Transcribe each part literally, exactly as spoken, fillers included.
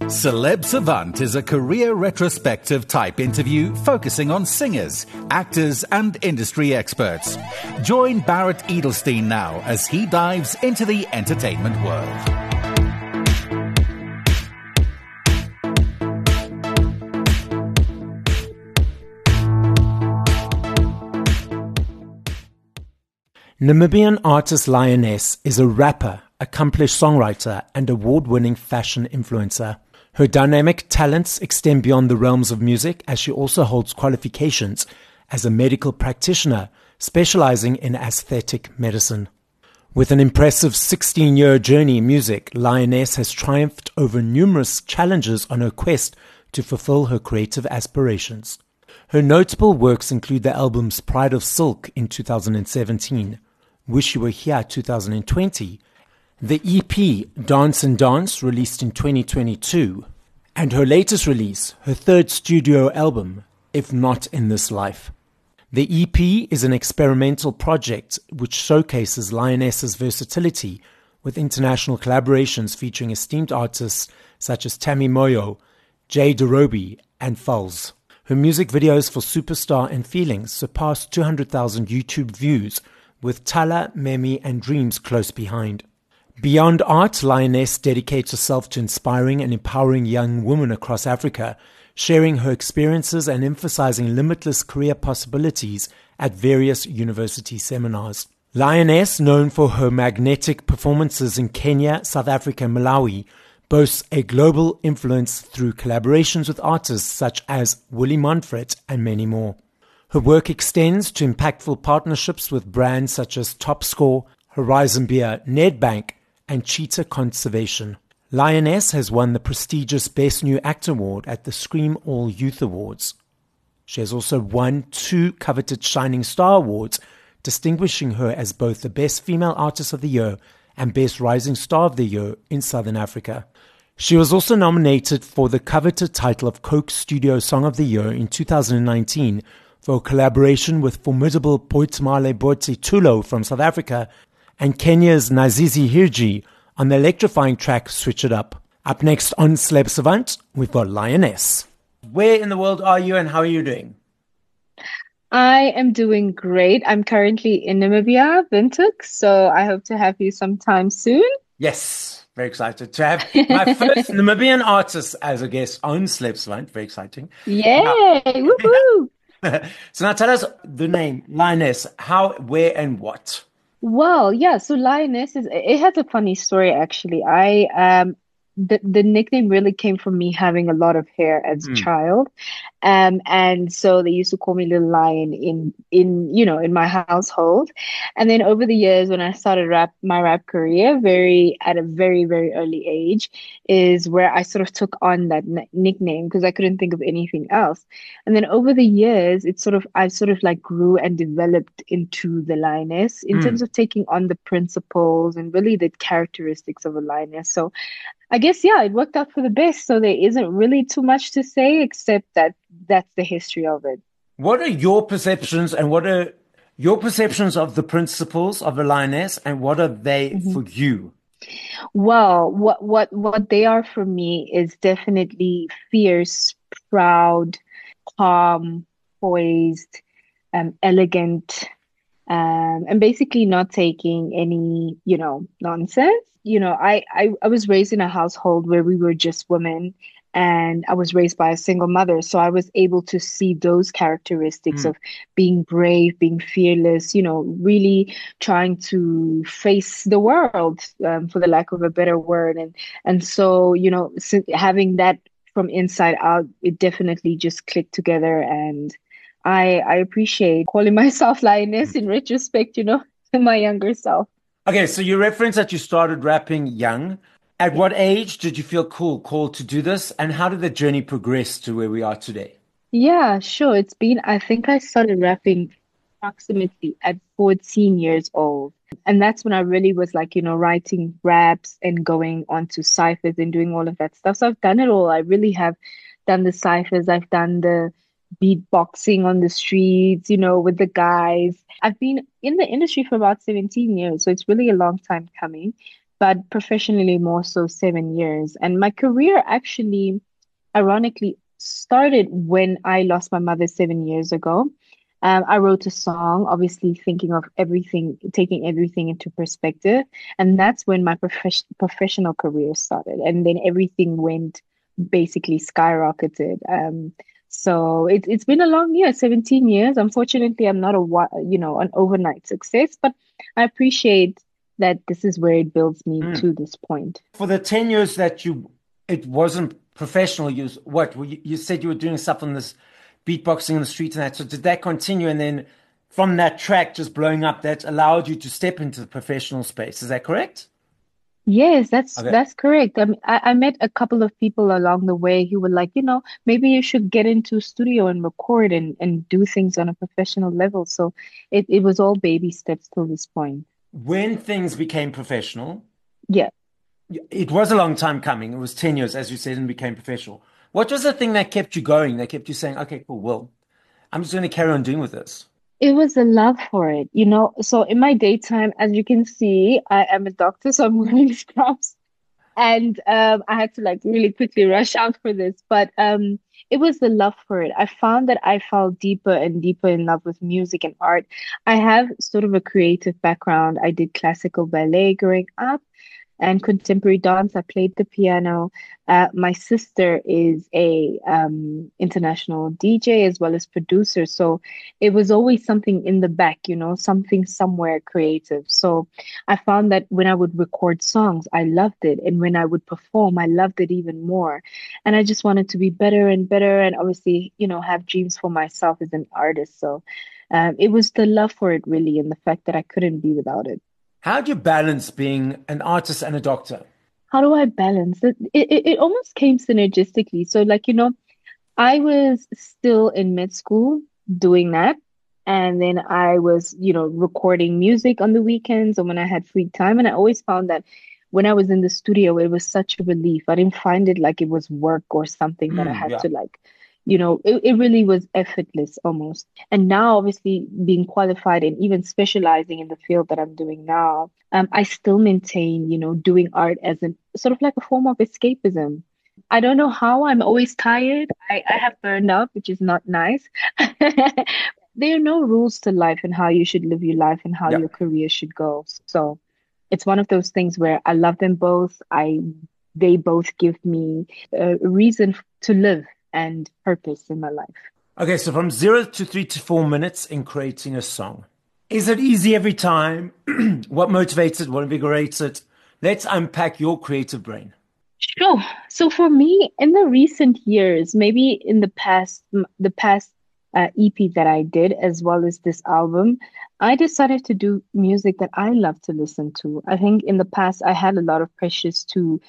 Celeb Savant is a career retrospective type interview focusing on singers, actors, and industry experts. Join Barrett Edelstein now as he dives into the entertainment world. Namibian artist Lioness is a rapper, accomplished songwriter, and award-winning fashion influencer. Her dynamic talents extend beyond the realms of music, as she also holds qualifications as a medical practitioner specializing in aesthetic medicine. With an impressive sixteen-year journey in music, Lioness has triumphed over numerous challenges on her quest to fulfill her creative aspirations. Her notable works include the albums Pride of Silk in two thousand seventeen, Wish You Were Here two thousand twenty, the E P Dance and Dance released in twenty twenty-two, and her latest release, her third studio album, If Not in This Life. The E P is an experimental project which showcases Lioness's versatility with international collaborations featuring esteemed artists such as Tammy Moyo, Jay DeRoby, and Falz. Her music videos for Superstar and Feelings surpassed two hundred thousand YouTube views, with Tala, Memi, and Dreams close behind. Beyond art, Lioness dedicates herself to inspiring and empowering young women across Africa, sharing her experiences and emphasizing limitless career possibilities at various university seminars. Lioness, known for her magnetic performances in Kenya, South Africa, and Malawi, boasts a global influence through collaborations with artists such as Willie Manfred and many more. Her work extends to impactful partnerships with brands such as Topscore, Horizon Beer, Nedbank, and Cheetah Conservation. Lioness has won the prestigious Best New Act Award at the Scream All Youth Awards. She has also won two coveted Shining Star Awards, distinguishing her as both the Best Female Artist of the Year and Best Rising Star of the Year in Southern Africa. She was also nominated for the coveted title of Coke Studio Song of the Year in two thousand nineteen for a collaboration with formidable Boitumale Boitsi Tulo from South Africa and Kenya's Nazizi Hirji on the electrifying track Switch It Up. Up next on Celeb Savant, we've got Lioness. Where in the world are you and how are you doing? I am doing great. I'm currently in Namibia, Windhoek, so I hope to have you sometime soon. Yes, very excited to have my first Namibian artist as a guest on Celeb Savant. Very exciting. Yay! Now, Woohoo! So now tell us the name, Lioness, how, where, and what? Well, yeah, so Lioness is it has a funny story actually. I um the the nickname really came from me having a lot of hair as a Mm. child. Um and so they used to call me Little Lion in in you know in my household. And then over the years when I started rap my rap career very at a very very early age is where I sort of took on that n- nickname because I couldn't think of anything else. And then over the years, it's sort of I sort of like grew and developed into the lioness in terms Mm. of taking on the principles and really the characteristics of a lioness. So I guess yeah, it worked out for the best. So there isn't really too much to say except that that's the history of it. What are your perceptions and what are your perceptions of the principles of a lioness and what are they Mhm. for you? Well, what what what they are for me is definitely fierce, proud, calm, poised, um, elegant, um, and basically not taking any, you know, nonsense. You know, I, I I was raised in a household where we were just women, and I was raised by a single mother, so I was able to see those characteristics Mm. of being brave, being fearless, you know, really trying to face the world, um, for the lack of a better word, and and so, you know, si- having that from inside out, it definitely just clicked together, and I I appreciate calling myself lioness in retrospect, you know, to my younger self. Okay, so you referenced that you started rapping young. At what age did you feel cool, called to do this? And how did the journey progress to where we are today? Yeah, sure. It's been, I think I started rapping approximately at fourteen years old. And that's when I really was like, you know, writing raps and going on to ciphers and doing all of that stuff. So I've done it all. I really have done the ciphers. I've done the beatboxing on the streets, you know, with the guys. I've been in the industry for about seventeen years. So it's really a long time coming. but professionally more so seven years. And my career actually, ironically, started when I lost my mother seven years ago. Um, I wrote a song, obviously thinking of everything, taking everything into perspective. And that's when my profes- professional career started. And then everything went basically skyrocketed. Um, so it, it's been a long year, seventeen years. Unfortunately, I'm not a, wa- you know, an overnight success, but I appreciate that this is where it builds me Mm. to this point. For the ten years that you, it wasn't professional use, what, Well, you, you said you were doing stuff on this beatboxing in the street and that. So did that continue? And then from that track just blowing up, that allowed you to step into the professional space. Is that correct? Yes, that's Okay. that's correct. I mean, I, I met a couple of people along the way who were like, you know, maybe you should get into studio and record and, and do things on a professional level. So it, it was all baby steps till this point. When things became professional, Yeah. it was a long time coming. It was ten years, as you said, and became professional. What was the thing that kept you going, that kept you saying, okay, cool, well, I'm just going to carry on doing with this? It was a love for it, you know. So in my daytime, as you can see, I am a doctor, so I'm wearing scrubs. And um, I had to like really quickly rush out for this, but um, it was the love for it. I found that I fell deeper and deeper in love with music and art. I have sort of a creative background. I did classical ballet growing up and contemporary dance. I played the piano. Uh, my sister is a um, international D J as well as producer, so it was always something in the back, you know, something somewhere creative. So I found that when I would record songs, I loved it, and when I would perform, I loved it even more. And I just wanted to be better and better, and obviously, you know, have dreams for myself as an artist. So um, it was the love for it, really, and the fact that I couldn't be without it. How do you balance being an artist and a doctor? How do I balance it? It, it, it almost came synergistically. So, like, you know, I was still in med school doing that. And then I was, you know, recording music on the weekends or when I had free time. And I always found that when I was in the studio, it was such a relief. I didn't find it like it was work or something that I Mm, had yeah. to like, you know, it, it really was effortless almost. And now, obviously, being qualified and even specializing in the field that I'm doing now, um, I still maintain, you know, doing art as a sort of like a form of escapism. I don't know how I'm always tired. I, I have burned out, which is not nice. There are no rules to life and how you should live your life and how Yeah. your career should go. So it's one of those things where I love them both. I they both give me a reason to live and purpose in my life. Okay, so from zero to three to four minutes in creating a song. Is it easy every time? What motivates it? What invigorates it? Let's unpack your creative brain. Sure. So for me, in the recent years, maybe in the past, m- the past uh, E P that I did, as well as this album, I decided to do music that I love to listen to. I think in the past, I had a lot of pressures to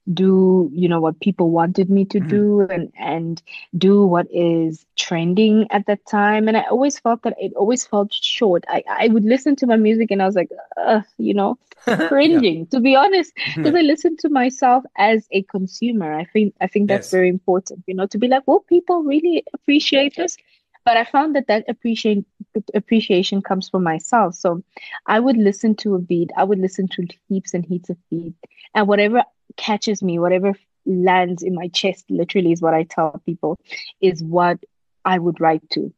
do, you know, what people wanted me to Mhm. do and and do what is trending at that time. And I always felt that it always felt short. I, I would listen to my music and I was like, uh, you know, Yeah. cringing, to be honest, because I listen to myself as a consumer. I think I think that's Yes. very important, you know, to be like, well, people really appreciate this. But I found that that appreciation appreciation comes from myself. So I would listen to a beat, I would listen to heaps and heaps of beat, and whatever catches me, whatever lands in my chest, literally is what I tell people, is what I would write to.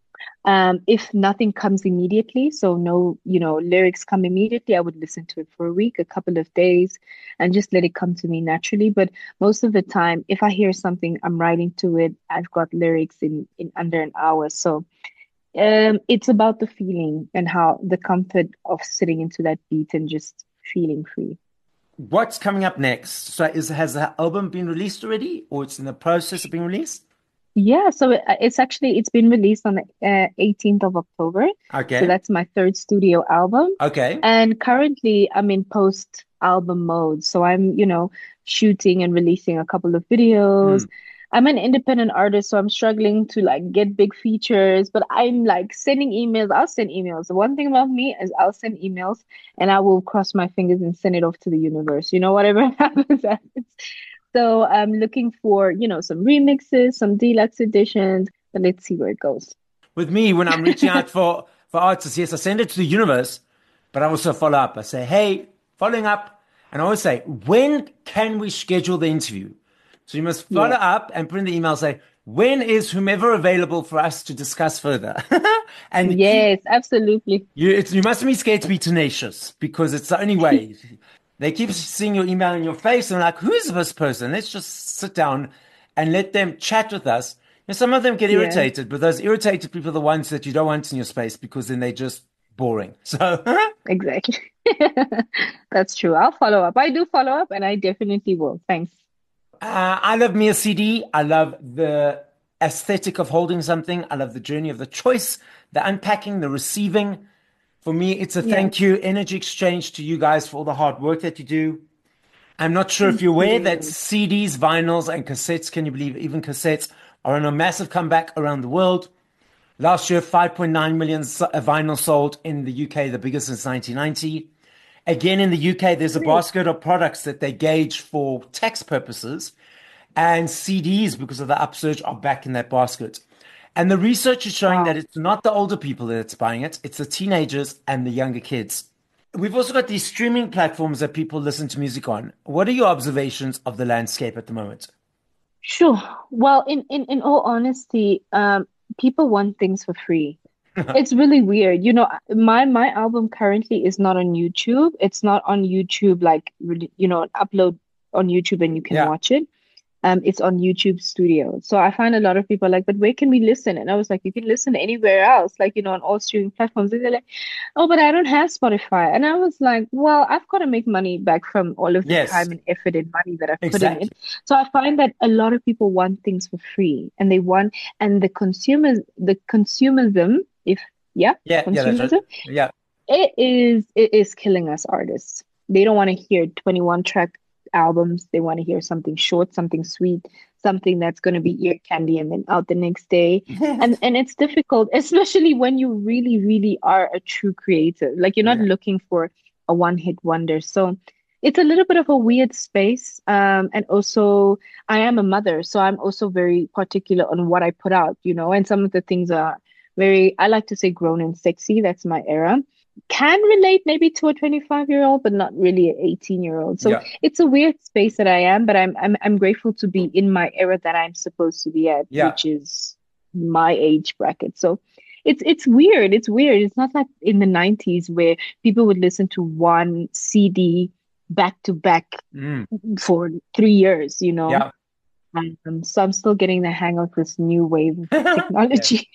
Um, if nothing comes immediately, so no, you know, lyrics come immediately, I would listen to it for a week, a couple of days, and just let it come to me naturally. But most of the time, if I hear something, I'm writing to it. I've got lyrics in in under an hour. So um, it's about the feeling and how the comfort of sitting into that beat and just feeling free. What's coming up next? So is has the album been released already, or it's in the process of being released? Yeah, so it, it's actually it's been released on the uh, eighteenth of October. So Okay. that's my third studio album. Okay. And currently I'm in post album mode. So I'm, you know, shooting and releasing a couple of videos. Mm. I'm an independent artist, so I'm struggling to like get big features, but I'm like sending emails. I'll send emails. The one thing about me is I'll send emails and I will cross my fingers and send it off to the universe. You know, whatever happens, happens. So I'm looking for, you know, some remixes, some deluxe editions, but let's see where it goes. With me, when I'm reaching out for for artists, yes, I send it to the universe, but I also follow up. I say, hey, following up. And I always say, when can we schedule the interview? So you must follow Yes. up and put in the email, say, when is whomever available for us to discuss further? And Yes, absolutely. you, it's, you mustn't be scared to be tenacious because it's the only way. They keep seeing your email in your face and like, who is this person? Let's just sit down and let them chat with us. And some of them get Yeah. irritated, but those irritated people are the ones that you don't want in your space because then they're just boring. So Exactly. That's true. I'll follow up. I do follow up and I definitely will. Thanks. Uh, I love me a C D. I love the aesthetic of holding something. I love the journey of the choice, the unpacking, the receiving. For me, it's a Yeah. thank you, energy exchange to you guys for all the hard work that you do. I'm not sure if you're aware that C Ds, vinyls, and cassettes, can you believe even cassettes, are on a massive comeback around the world. Last year, five point nine million vinyl sold in the U K, the biggest since nineteen ninety. Again, in the U K, there's a basket of products that they gauge for tax purposes, and C Ds, because of the upsurge, are back in that basket. And the research is showing Wow. that it's not the older people that's buying it, it's the teenagers and the younger kids. We've also got these streaming platforms that people listen to music on. What are your observations of the landscape at the moment? Sure. Well, in, in, in all honesty, um, people want things for free. It's really weird. You know, my my album currently is not on YouTube. It's not on YouTube, like, really, you know, upload on YouTube and you can Yeah. watch it. Um, it's on YouTube Studio. So I find a lot of people are like, but where can we listen? And I was like, you can listen anywhere else, like, you know, on all streaming platforms. And they're like, oh, but I don't have Spotify. And I was like, well, I've got to make money back from all of the Yes, time and effort and money that I've put in exactly. it. So I find that a lot of people want things for free and they want, and the consumers, the consumerism, if, yeah, Yeah, yeah, that's right. consumerism, Yeah, it is, it is killing us artists. They don't want to hear twenty-one track albums. They want to hear something short, something sweet, something that's going to be ear candy and then out the next day. And and it's difficult, especially when you really, really are a true creator. Like you're not yeah, looking for a one-hit wonder. So it's a little bit of a weird space. Um, and also I am a mother, so I'm also very particular on what I put out, you know, and some of the things are very, I like to say grown and sexy. That's my era. Can relate maybe to a twenty-five year old, but not really an eighteen year old. So yeah, it's a weird space that I am, but I'm I'm I'm grateful to be in my era that I'm supposed to be at, yeah. which is my age bracket. So it's it's weird. It's weird. It's not like in the nineties where people would listen to one C D back to back Mm, for three years, you know. yeah. Um, so I'm still getting the hang of this new wave of Yeah. technology.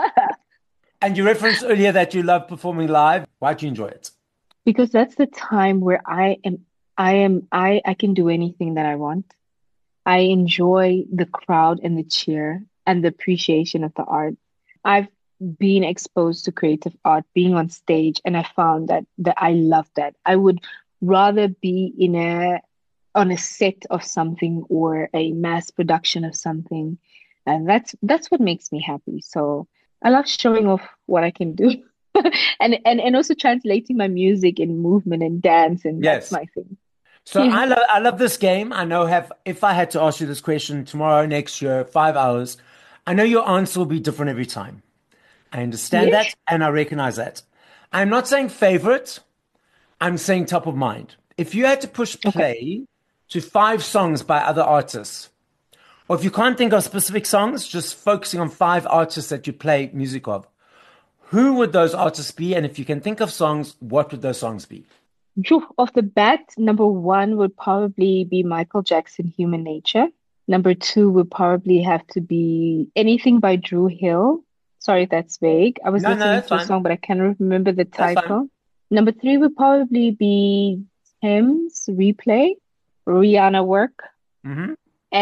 And you referenced earlier that you love performing live. Why do you enjoy it? Because that's the time where I am I am I I can do anything that I want. I enjoy the crowd and the cheer and the appreciation of the art. I've been exposed to creative art, being on stage, and I found that that I love that. I would rather be in a on a set of something or a mass production of something. And that's that's what makes me happy. So I love showing off what I can do. And and and also translating my music in movement and dance, and that's Yes. my thing. So Yeah. I love I love this game. I know have if I had to ask you this question tomorrow, next year, five hours, I know your answer will be different every time. I understand Yeah. that and I recognize that. I'm not saying favorite, I'm saying top of mind. If you had to push Okay. play to five songs by other artists, or if you can't think of specific songs, just focusing on five artists that you play music of, who would those artists be? And if you can think of songs, what would those songs be? Phew, off the bat, number one would probably be Michael Jackson, Human Nature. Number two would probably have to be anything by Drew Hill. Sorry, that's vague. I was No, no, listening that's to a fine. song, but I can't remember the That's fine. title. Number three would probably be Tim's Replay, Rihanna Work, hmm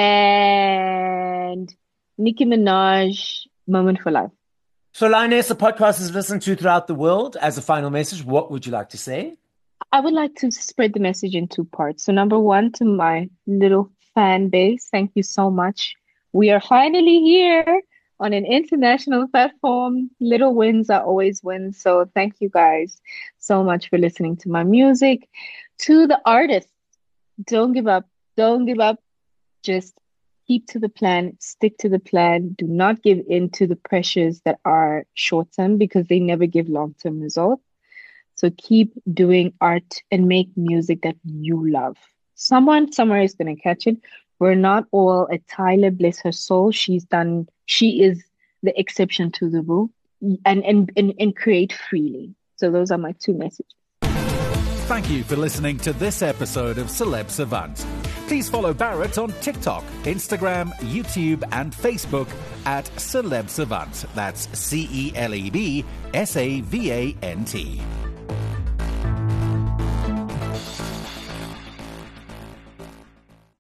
and Nicki Minaj, Moment for Life. So, Lioness, the podcast is listened to throughout the world. As a final message, what would you like to say? I would like to spread the message in two parts. So, number one, to my little fan base, thank you so much. We are finally here on an international platform. Little wins are always wins. So, thank you guys so much for listening to my music. To the artists, don't give up. Don't give up. Just keep to the plan, stick to the plan. Do not give in to the pressures that are short term because they never give long term results. So keep doing art and make music that you love. Someone somewhere is going to catch it. We're not all a Tyler, bless her soul. She's done, she is the exception to the rule, and, and, and, and create freely. So those are my two messages. Thank you for listening to this episode of Celeb Savant. Please follow Barrett on TikTok, Instagram, YouTube, and Facebook at Celeb Savant. That's C E L E B S A V A N T.